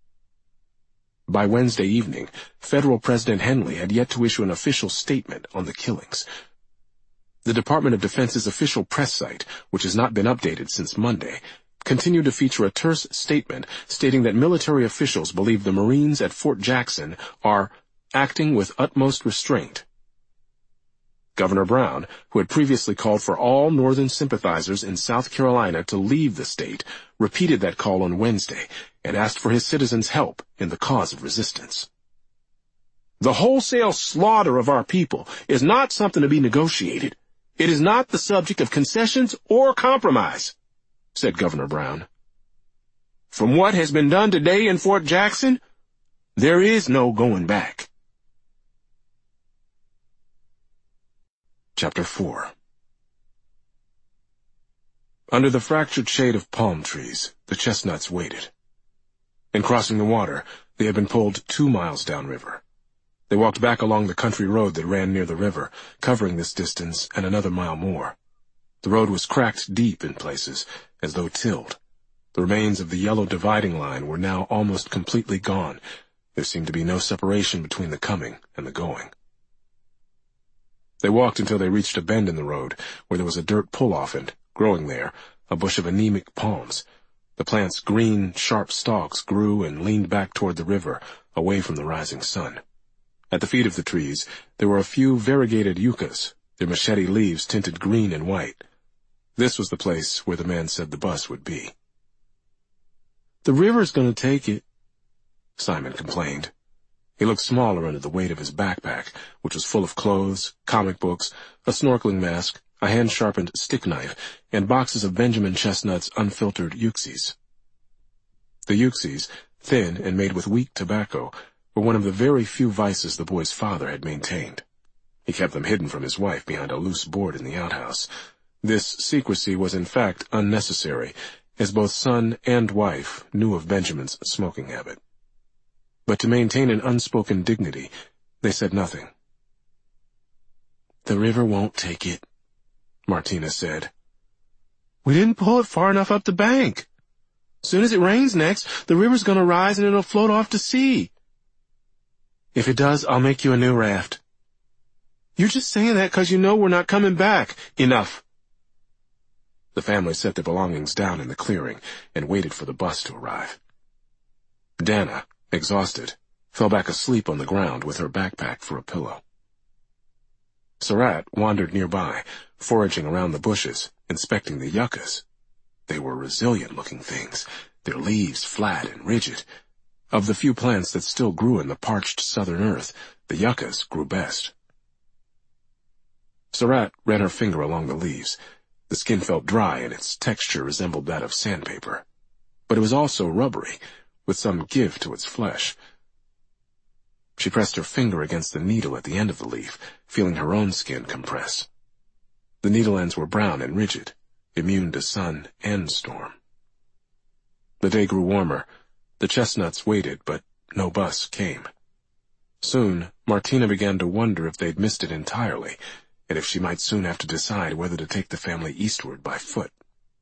By Wednesday evening, federal President Henley had yet to issue an official statement on the killings. The Department of Defense's official press site, which has not been updated since Monday, continued to feature a terse statement stating that military officials believe the Marines at Fort Jackson are acting with utmost restraint. Governor Brown, who had previously called for all Northern sympathizers in South Carolina to leave the state, repeated that call on Wednesday and asked for his citizens' help in the cause of resistance. "The wholesale slaughter of our people is not something to be negotiated. It is not the subject of concessions or compromise," said Governor Brown. "From what has been done today in Fort Jackson, there is no going back." Chapter four. Under the fractured shade of palm trees, the chestnuts waited. In crossing the water, they had been pulled two miles downriver. They walked back along the country road that ran near the river, covering this distance and another mile more. The road was cracked deep in places, as though tilled. The remains of the yellow dividing line were now almost completely gone. There seemed to be no separation between the coming and the going. They walked until they reached a bend in the road, where there was a dirt pull-off and, growing there, a bush of anemic palms. The plant's green, sharp stalks grew and leaned back toward the river, away from the rising sun. At the feet of the trees, there were a few variegated yuccas, their machete leaves tinted green and white. This was the place where the man said the bus would be. "The river's going to take it," Simon complained. He looked smaller under the weight of his backpack, which was full of clothes, comic books, a snorkeling mask, a hand-sharpened stick knife, and boxes of Benjamin Chestnut's unfiltered Yuxies. The Yuxies, thin and made with weak tobacco, were one of the very few vices the boy's father had maintained. He kept them hidden from his wife behind a loose board in the outhouse. This secrecy was in fact unnecessary, as both son and wife knew of Benjamin's smoking habit. But to maintain an unspoken dignity, they said nothing. "The river won't take it," Martina said. "We didn't pull it far enough up the bank. Soon as it rains next, the river's gonna rise and it'll float off to sea. If it does, I'll make you a new raft." "You're just saying that 'cause you know we're not coming back." "Enough." The family set their belongings down in the clearing and waited for the bus to arrive. Dana, exhausted, fell back asleep on the ground with her backpack for a pillow. Surratt wandered nearby, foraging around the bushes, inspecting the yuccas. They were resilient-looking things, their leaves flat and rigid. Of the few plants that still grew in the parched southern earth, the yuccas grew best. Surratt ran her finger along the leaves. The skin felt dry and its texture resembled that of sandpaper. But it was also rubbery, with some give to its flesh. She pressed her finger against the needle at the end of the leaf, feeling her own skin compress. The needle ends were brown and rigid, immune to sun and storm. The day grew warmer. The chestnuts waited, but no bus came. Soon, Martina began to wonder if they'd missed it entirely, and if she might soon have to decide whether to take the family eastward by foot.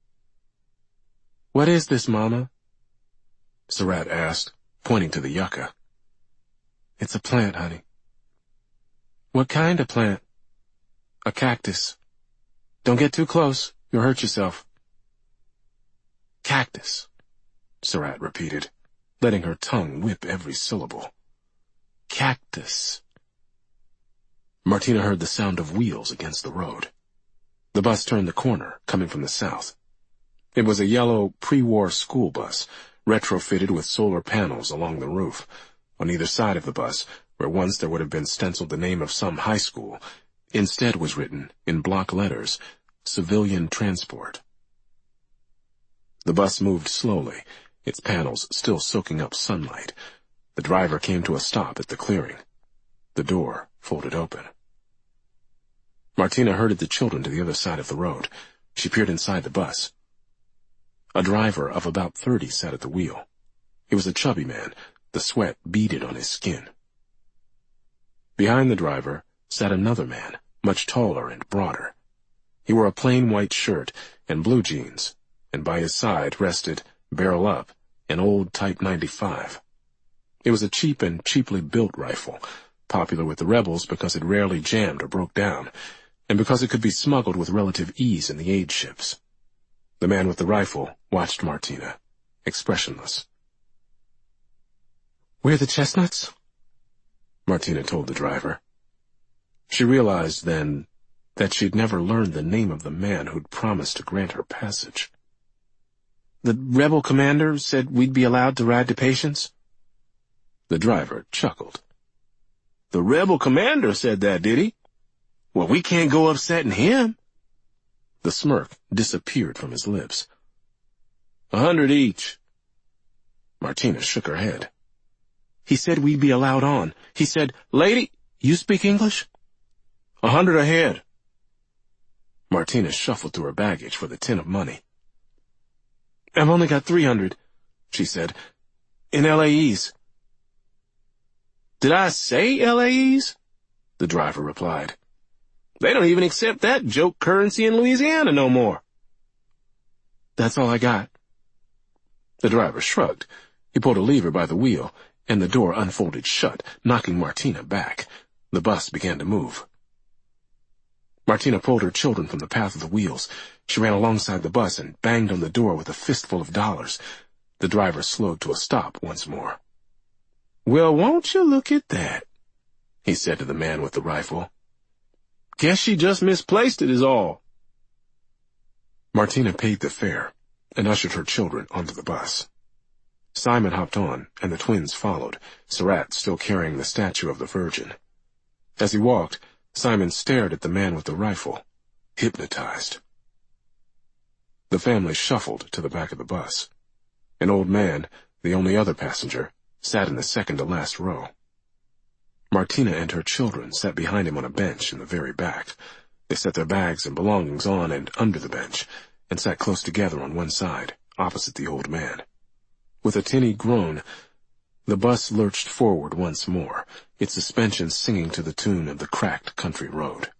"What is this, Mama?" Surratt asked, pointing to the yucca. "It's a plant, honey." "What kind of plant?" "A cactus. Don't get too close, you'll hurt yourself." "Cactus," Surratt repeated, letting her tongue whip every syllable. "Cactus." Martina heard the sound of wheels against the road. The bus turned the corner, coming from the south. It was a yellow, pre-war school bus, retrofitted with solar panels along the roof. On either side of the bus, where once there would have been stenciled the name of some high school, instead was written, in block letters, "Civilian Transport." The bus moved slowly, its panels still soaking up sunlight. The driver came to a stop at the clearing. The door folded open. Martina herded the children to the other side of the road. She peered inside the bus. A driver of about thirty sat at the wheel. He was a chubby man, the sweat beaded on his skin. Behind the driver sat another man, much taller and broader. He wore a plain white shirt and blue jeans, and by his side rested, barrel up, an old Type ninety-five. It was a cheap and cheaply built rifle, popular with the rebels because it rarely jammed or broke down, and because it could be smuggled with relative ease in the aid ships. The man with the rifle watched Martina, expressionless. "We're the chestnuts?" Martina told the driver. She realized then that she'd never learned the name of the man who'd promised to grant her passage. "The rebel commander said we'd be allowed to ride to Patience?" The driver chuckled. "The rebel commander said that, did he? Well, we can't go upsetting him." The smirk disappeared from his lips. "A hundred each." Martina shook her head. "He said we'd be allowed on. He said, 'Lady, you speak English?' A hundred ahead." Martina shuffled through her baggage for the tin of money. "I've only got three hundred," she said, "in L A Es." "Did I say L A Es?" the driver replied. "They don't even accept that joke currency in Louisiana no more." "That's all I got." The driver shrugged. He pulled a lever by the wheel, and the door unfolded shut, knocking Martina back. The bus began to move. Martina pulled her children from the path of the wheels. She ran alongside the bus and banged on the door with a fistful of dollars. The driver slowed to a stop once more. "Well, won't you look at that?" he said to the man with the rifle. "Guess she just misplaced it is all." Martina paid the fare and ushered her children onto the bus. Simon hopped on, and the twins followed, Surratt still carrying the statue of the Virgin. As he walked, Simon stared at the man with the rifle, hypnotized. The family shuffled to the back of the bus. An old man, The only other passenger sat in the second-to-last row. Martina and her children sat behind him on a bench in the very back. They set their bags and belongings on and under the bench, and sat close together on one side, opposite the old man. With a tinny groan, the bus lurched forward once more, its suspension singing to the tune of the cracked country road.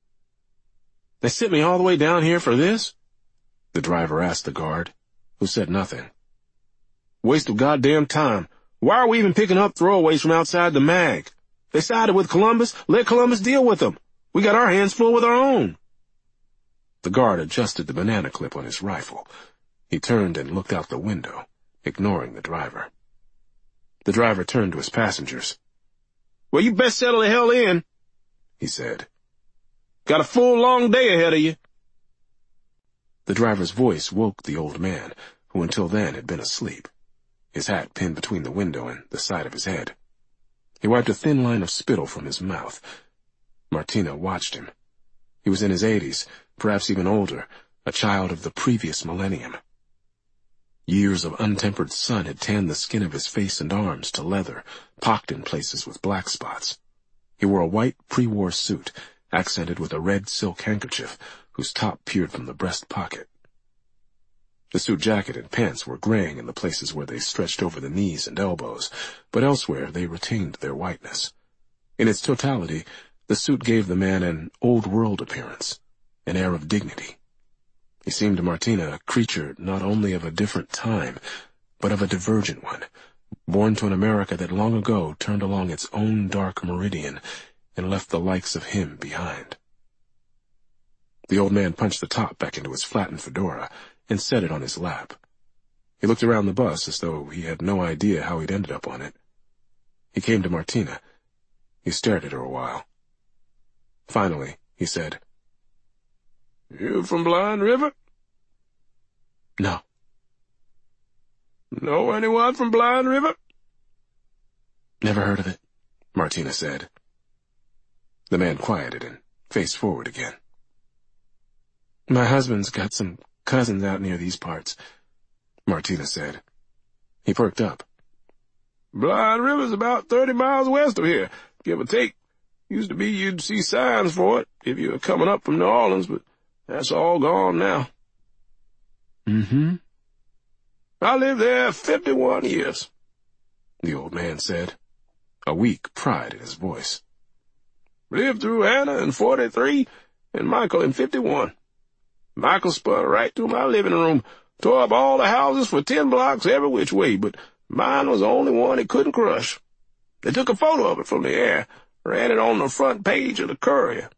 "They sent me all the way down here for this?" the driver asked the guard, who said nothing. "Waste of goddamn time. Why are we even picking up throwaways from outside the mag? They sided with Columbus. Let Columbus deal with them. We got our hands full with our own." The guard adjusted the banana clip on his rifle. He turned and looked out the window, ignoring the driver. The driver turned to his passengers. "Well, you best settle the hell in," he said. "Got a full, long day ahead of you." The driver's voice woke the old man, who until then had been asleep, his hat pinned between the window and the side of his head. He wiped a thin line of spittle from his mouth. Martina watched him. He was in his eighties, perhaps even older, a child of the previous millennium. Years of untempered sun had tanned the skin of his face and arms to leather, pocked in places with black spots. He wore a white pre-war suit, accented with a red silk handkerchief, whose top peered from the breast pocket. The suit jacket and pants were graying in the places where they stretched over the knees and elbows, but elsewhere they retained their whiteness. In its totality, the suit gave the man an old-world appearance, an air of dignity. He seemed to Martina a creature not only of a different time, but of a divergent one, born to an America that long ago turned along its own dark meridian and left the likes of him behind. The old man punched the top back into his flattened fedora and set it on his lap. He looked around the bus as though he had no idea how he'd ended up on it. He came to Martina. He stared at her a while. Finally, he said, "You from Blind River?" "No." "Know anyone from Blind River?" "Never heard of it," Martina said. The man quieted and faced forward again. "My husband's got some cousins out near these parts," Martina said. He perked up. "Blind River's about thirty miles west of here, give or take. Used to be you'd see signs for it if you were coming up from New Orleans, but that's all gone now." "Mm-hmm." "I lived there fifty-one years, the old man said, a weak pride in his voice. "Lived through Hannah in forty-three and Michael in fifty-one. Michael spun right through my living room, tore up all the houses for ten blocks every which way, but mine was the only one he couldn't crush. They took a photo of it from the air, ran it on the front page of the Courier."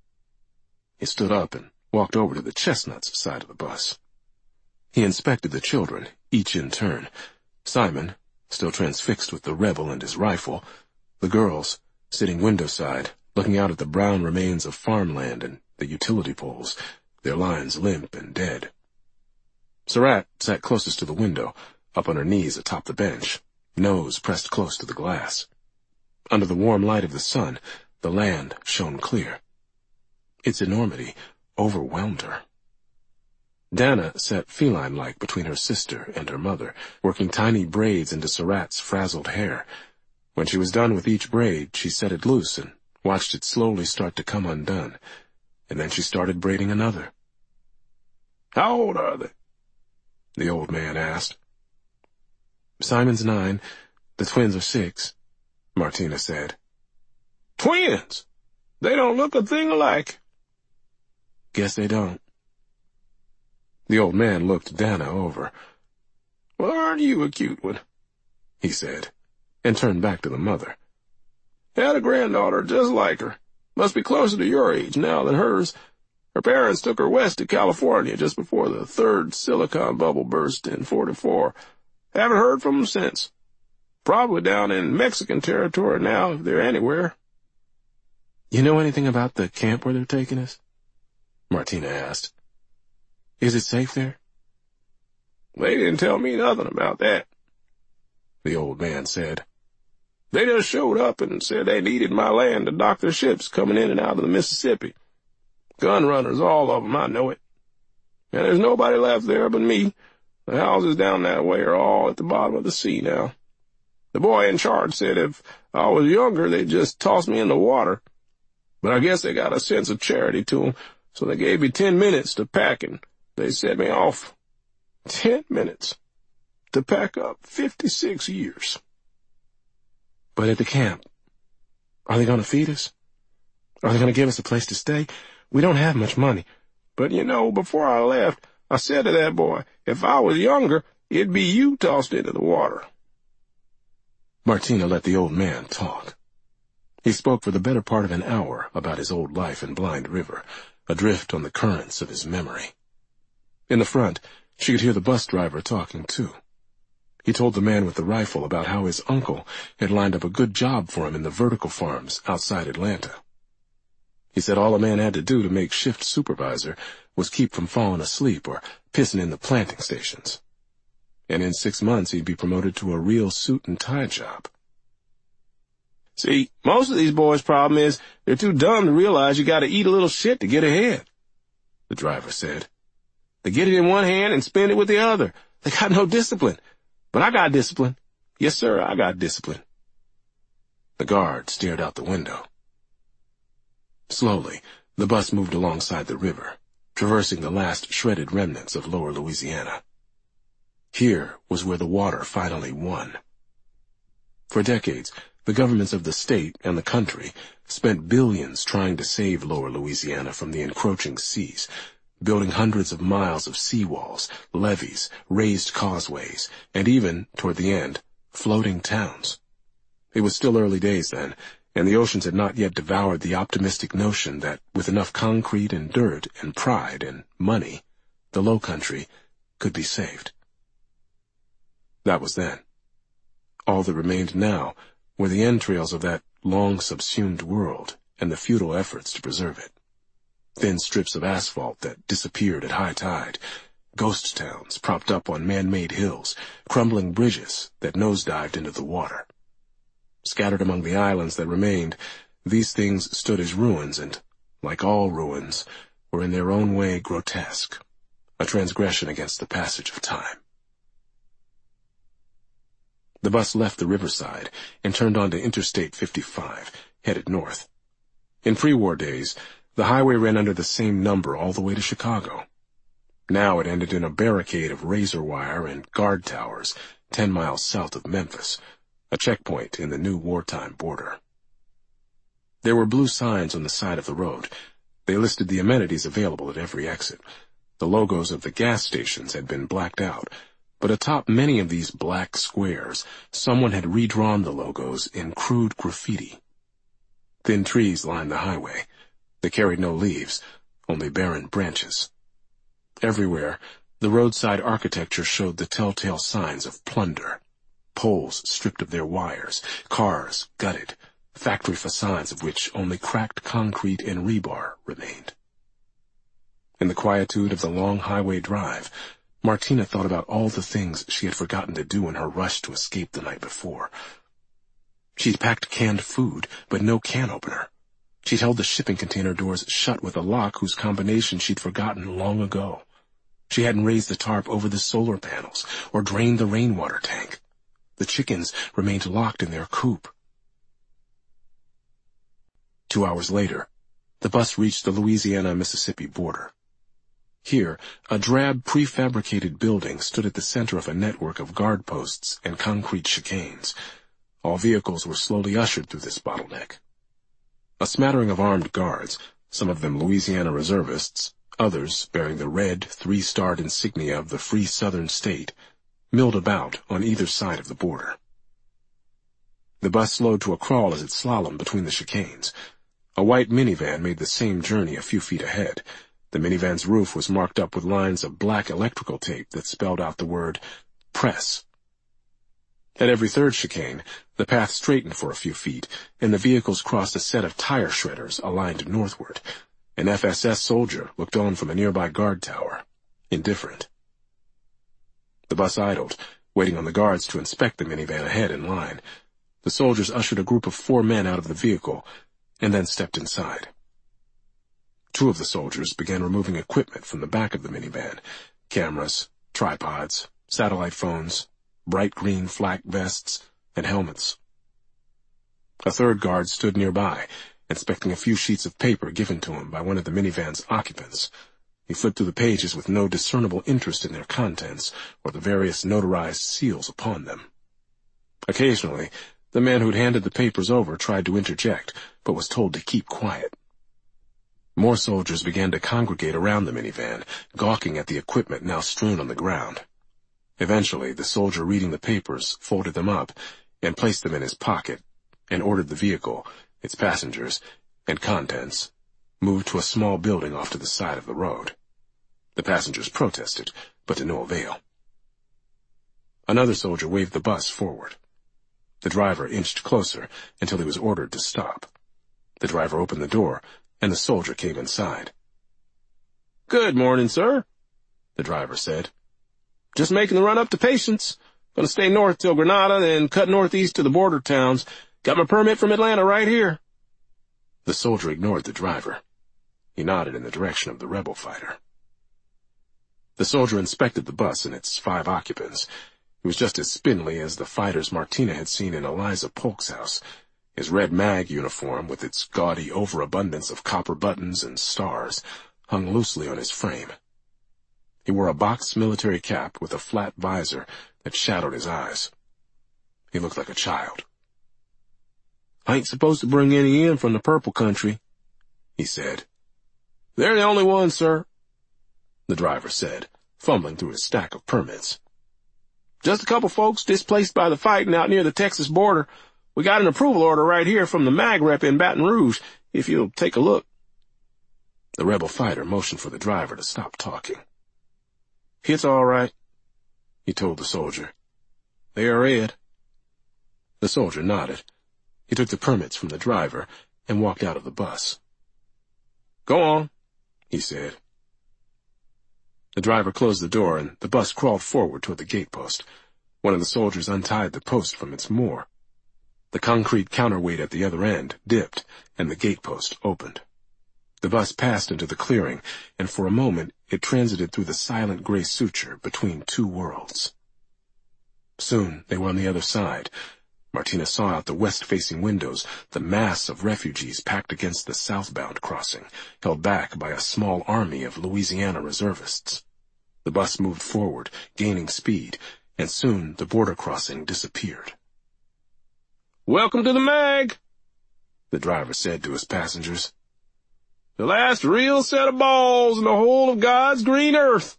He stood up and walked over to the Chestnuts side of the bus. He inspected the children, each in turn. Simon, still transfixed with the rebel and his rifle. The girls, sitting window-side, looking out at the brown remains of farmland and the utility poles, their lines limp and dead. Surratt sat closest to the window, up on her knees atop the bench, nose pressed close to the glass. Under the warm light of the sun, the land shone clear. Its enormity overwhelmed her. Dana sat feline-like between her sister and her mother, working tiny braids into Surratt's frazzled hair. When she was done with each braid, she set it loose and watched it slowly start to come undone, and then she started braiding another. "How old are they?" the old man asked. "Simon's nine, the twins are six," Martina said. "Twins? They don't look a thing alike." "Guess they don't." The old man looked Dana over. "Well, aren't you a cute one?" he said, and turned back to the mother. "Had a granddaughter just like her. Must be closer to your age now than hers. Her parents took her west to California just before the third silicon bubble burst in forty-four. Haven't heard from them since. Probably down in Mexican territory now, if they're anywhere." "You know anything about the camp where they're taking us?" Martina asked. "Is it safe there?" "They didn't tell me nothing about that," the old man said. "They just showed up and said they needed my land to dock their ships coming in and out of the Mississippi. Gun runners, all of them, I know it. And there's nobody left there but me, The houses down that way are all at the bottom of the sea now. The boy in charge said if I was younger, they'd just toss me in the water. But I guess they got a sense of charity to 'em, so they gave me ten minutes to pack and they set me off. Ten minutes to pack up fifty-six years. But at the camp, are they going to feed us? Are they going to give us a place to stay? We don't have much money. But you know, before I left, I said to that boy, if I was younger, it'd be you tossed into the water. Martina let the old man talk. He spoke for the better part of an hour about his old life in Blind River, adrift on the currents of his memory. In the front, she could hear the bus driver talking, too. He told the man with the rifle about how his uncle had lined up a good job for him in the vertical farms outside Atlanta. He said all a man had to do to make shift supervisor was keep from falling asleep or pissing in the planting stations. And in six months he'd be promoted to a real suit and tie job. See, most of these boys' problem is they're too dumb to realize you gotta eat a little shit to get ahead, the driver said. They get it in one hand and spend it with the other. They got no discipline. But I got discipline. Yes, sir, I got discipline. The guard stared out the window. Slowly, the bus moved alongside the river, traversing the last shredded remnants of lower Louisiana. Here was where the water finally won. For decades, the governments of the state and the country spent billions trying to save lower Louisiana from the encroaching seas, building hundreds of miles of seawalls, levees, raised causeways, and even, toward the end, floating towns. It was still early days then, and the oceans had not yet devoured the optimistic notion that, with enough concrete and dirt and pride and money, the Low Country could be saved. That was then. All that remained now were the entrails of that long subsumed world and the futile efforts to preserve it. Thin strips of asphalt that disappeared at high tide, ghost towns propped up on man-made hills, crumbling bridges that nosedived into the water. Scattered among the islands that remained, these things stood as ruins and, like all ruins, were in their own way grotesque, a transgression against the passage of time. The bus left the riverside and turned onto Interstate fifty-five, headed north. In pre-war days, the highway ran under the same number all the way to Chicago. Now it ended in a barricade of razor wire and guard towers ten miles south of Memphis, a checkpoint in the new wartime border. There were blue signs on the side of the road. They listed the amenities available at every exit. The logos of the gas stations had been blacked out, but atop many of these black squares, someone had redrawn the logos in crude graffiti. Thin trees lined the highway. They carried no leaves, only barren branches. Everywhere, the roadside architecture showed the telltale signs of plunder. Poles stripped of their wires, cars gutted, factory facades of which only cracked concrete and rebar remained. In the quietude of the long highway drive, Martina thought about all the things she had forgotten to do in her rush to escape the night before. She'd packed canned food, but no can opener. She'd held the shipping container doors shut with a lock whose combination she'd forgotten long ago. She hadn't raised the tarp over the solar panels or drained the rainwater tank. The chickens remained locked in their coop. Two hours later, the bus reached the Louisiana-Mississippi border. Here, a drab prefabricated building stood at the center of a network of guard posts and concrete chicanes. All vehicles were slowly ushered through this bottleneck. A smattering of armed guards, some of them Louisiana reservists, others bearing the red, three-starred insignia of the free southern state, milled about on either side of the border. The bus slowed to a crawl as it slalomed between the chicanes. A white minivan made the same journey a few feet ahead. The minivan's roof was marked up with lines of black electrical tape that spelled out the word, press. At every third chicane, the path straightened for a few feet, and the vehicles crossed a set of tire shredders aligned northward. An F S S soldier looked on from a nearby guard tower, indifferent. The bus idled, waiting on the guards to inspect the minivan ahead in line. The soldiers ushered a group of four men out of the vehicle, and then stepped inside. Two of the soldiers began removing equipment from the back of the minivan, cameras, tripods, satellite phones, bright green flak vests, and helmets. A third guard stood nearby, inspecting a few sheets of paper given to him by one of the minivan's occupants. He flipped through the pages with no discernible interest in their contents or the various notarized seals upon them. Occasionally, the man who'd handed the papers over tried to interject, but was told to keep quiet. More soldiers began to congregate around the minivan, gawking at the equipment now strewn on the ground. Eventually, the soldier reading the papers folded them up and placed them in his pocket and ordered the vehicle, its passengers, and contents moved to a small building off to the side of the road. The passengers protested, but to no avail. Another soldier waved the bus forward. The driver inched closer until he was ordered to stop. The driver opened the door, and the soldier came inside. "Good morning, sir," the driver said. "Just making the run up to Patience. Gonna stay north till Granada, then cut northeast to the border towns. Got my permit from Atlanta right here." The soldier ignored the driver. He nodded in the direction of the rebel fighter. The soldier inspected the bus and its five occupants. He was just as spindly as the fighters Martina had seen in Eliza Polk's house. His red mag uniform, with its gaudy overabundance of copper buttons and stars, hung loosely on his frame. He wore a box military cap with a flat visor that shadowed his eyes. He looked like a child. "I ain't supposed to bring any in from the purple country," he said. "They're the only ones, sir," the driver said, fumbling through his stack of permits. "Just a couple folks displaced by the fighting out near the Texas border. We got an approval order right here from the mag rep in Baton Rouge, if you'll take a look." The rebel fighter motioned for the driver to stop talking. "It's all right," he told the soldier. "They are red." The soldier nodded. He took the permits from the driver and walked out of the bus. "Go on," he said. The driver closed the door, and the bus crawled forward toward the gatepost. One of the soldiers untied the post from its moor. The concrete counterweight at the other end dipped, and the gatepost opened. The bus passed into the clearing, and for a moment it transited through the silent gray suture between two worlds. Soon they were on the other side. Martina saw out the west-facing windows the mass of refugees packed against the southbound crossing, held back by a small army of Louisiana reservists. The bus moved forward, gaining speed, and soon the border crossing disappeared. "Welcome to the mag," the driver said to his passengers. "The last real set of balls in the whole of God's green earth."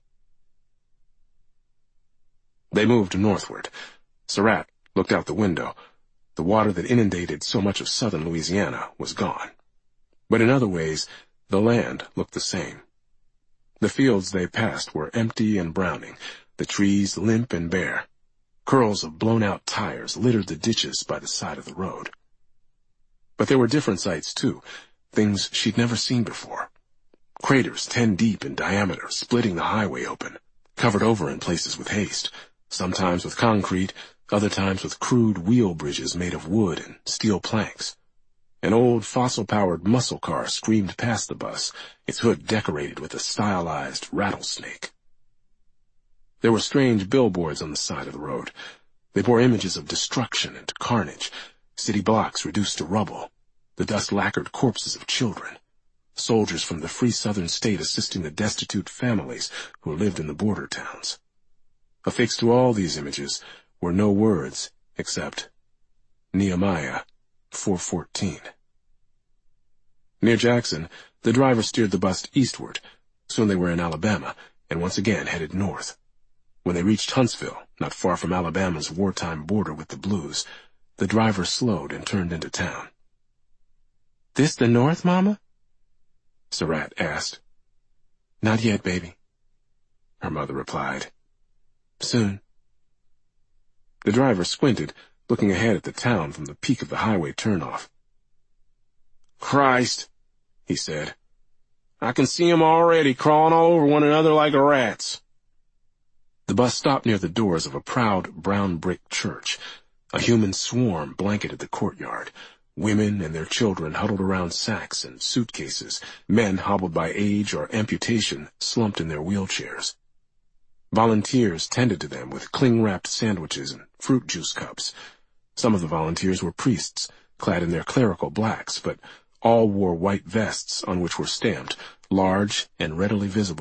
They moved northward. Surratt looked out the window. The water that inundated so much of southern Louisiana was gone. But in other ways, the land looked the same. The fields they passed were empty and browning, the trees limp and bare. Curls of blown-out tires littered the ditches by the side of the road. But there were different sights, too, things she'd never seen before. Craters ten deep in diameter, splitting the highway open, covered over in places with haste, sometimes with concrete, other times with crude wheel bridges made of wood and steel planks. An old fossil-powered muscle car screamed past the bus, its hood decorated with a stylized rattlesnake. There were strange billboards on the side of the road. They bore images of destruction and carnage, city blocks reduced to rubble, the dust-lacquered corpses of children, soldiers from the free southern state assisting the destitute families who lived in the border towns. Affixed to all these images were no words except Nehemiah four fourteen. Near Jackson, the driver steered the bus eastward. Soon they were in Alabama, and once again headed north. When they reached Huntsville, not far from Alabama's wartime border with the Blues, the driver slowed and turned into town. "This the north, Mama?" Surratt asked. "Not yet, baby," her mother replied. "Soon." The driver squinted, looking ahead at the town from the peak of the highway turnoff. "Christ," he said. "I can see 'em already crawling all over one another like rats." The bus stopped near the doors of a proud brown brick church. A human swarm blanketed the courtyard. Women and their children huddled around sacks and suitcases. Men hobbled by age or amputation slumped in their wheelchairs. Volunteers tended to them with cling-wrapped sandwiches and fruit juice cups. Some of the volunteers were priests, clad in their clerical blacks, but all wore white vests on which were stamped, large and readily visible,